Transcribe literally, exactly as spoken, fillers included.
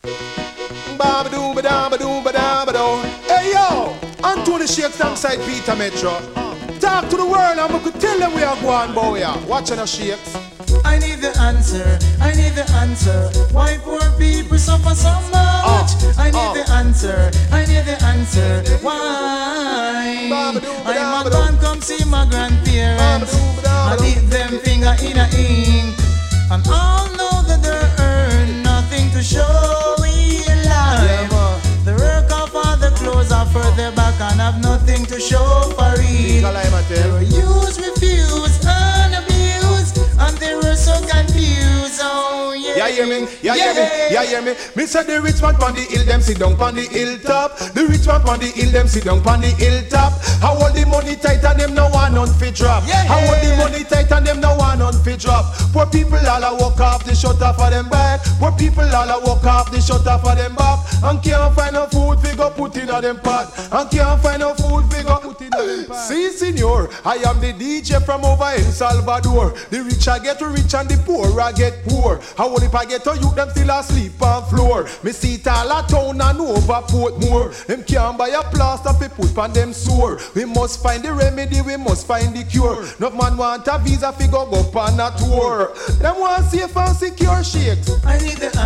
Hey yo, Anthony Shakes alongside Peter Metro. Talk to the world and we could tell them we are going, boy. Watching the Shakes. I need the answer, I need the answer. Why poor people suffer so much? Uh, I need uh. the answer, I need the answer. Why? I'm a man come see my grandparents. I dip them finger in a ink. And all know that they earn nothing to show in life. The work of all the clothes are further back and have nothing to show for it. They were used, refused, and abused, and they were so confused. Oh yeah. Yeah, hear me? Yeah, yeah, hear me? Yeah, hear me? Me say the rich man pon the hill, them sit down pon the hilltop. The rich man pon the hill, them sit down pon the hilltop. How hold the money tight and them no one on fit drop. Yeah. How hold the money tight and them no one on fit drop. Poor people all a walk off the shutter for them back. Poor people all a walk off the shutter for them back. And can't find no food fi go put in a them pot. And can't find no food fi go put in a them pot. See, senor, I am the D J from over in Salvador. The rich I get rich and the poor I get poor. How if I get to you, them still asleep on floor. Me see it all a town and over Portmore. Them can't buy a plaster fi put on them sore. We must find the remedy, we must find the cure. No man want a visa fi go go on a tour. Them want safe and secure Shakes. I need the